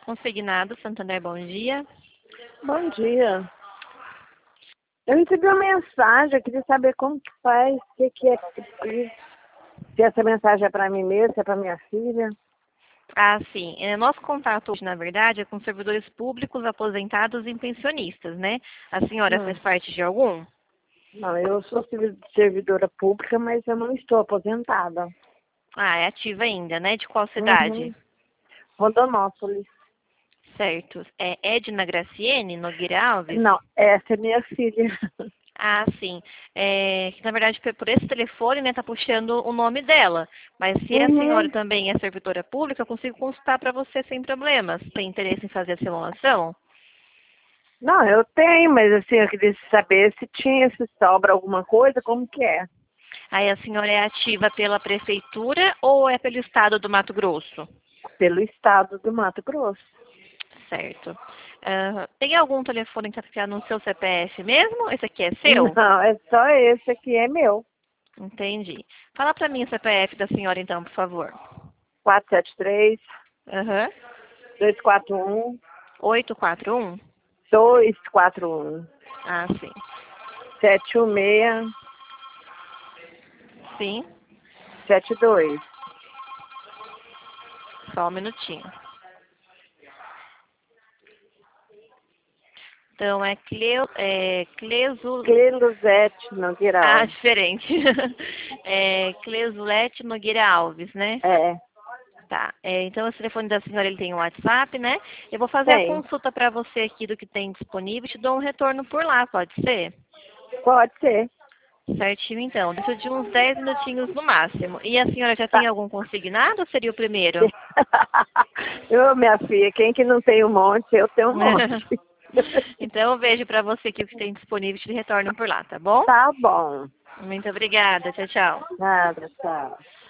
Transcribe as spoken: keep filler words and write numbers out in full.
Consignado, Santander, bom dia. Bom dia. Eu recebi uma mensagem, eu queria saber como que faz, o que, que é que precisa. Se essa mensagem é para mim mesmo, se é para minha filha. Ah, sim. É, nosso contato hoje, na verdade, é com servidores públicos, aposentados e pensionistas, né? A senhora Hum. faz parte de algum? Não, eu sou servi- servidora pública, mas eu não estou aposentada. Ah, é ativa ainda, né? De qual cidade? Uhum. Rondonópolis. Certo. É Edna Graciene Nogueira Alves? Não, essa é minha filha. Ah, sim. É, que, na verdade, pe- por esse telefone, né, tá puxando o nome dela. Mas se a senhora Uhum. também é servidora pública, eu consigo consultar para você sem problemas. Tem interesse em fazer a simulação? Não, eu tenho, mas assim, eu queria saber se tinha, se sobra alguma coisa, como que é. Aí a senhora é ativa pela prefeitura ou é pelo estado do Mato Grosso? Pelo estado do Mato Grosso. Certo. Ah, tem algum telefone que está no seu C P F mesmo? Esse aqui é seu? Não, é só esse aqui, é meu. Entendi. Fala para mim o C P F da senhora então, por favor. quatro sete três, Aham. dois quatro um, oito quatro um? dois quatro um, Ah, sim. sete um seis, Sim. sete dois. Só um minutinho. Então é Cleo, é Cleso, Cleluzete Nogueira ah, Alves. diferente. É Clesulete Nogueira Alves, né? É, Tá. É, então, esse telefone da senhora ele tem um WhatsApp, né? Eu vou fazer a tem. consulta para você aqui do que tem disponível e te dou um retorno por lá, pode ser? Pode ser. Certinho, então. Deixa de uns dez minutinhos no máximo. E a senhora já tem Tá. algum consignado ou seria o primeiro? Ô, minha filha, quem que não tem um monte, eu tenho um monte. Então, eu vejo para você aqui o que tem disponível e te retorno por lá, tá bom? Tá bom. Muito obrigada. Tchau, tchau. Nada, tchau.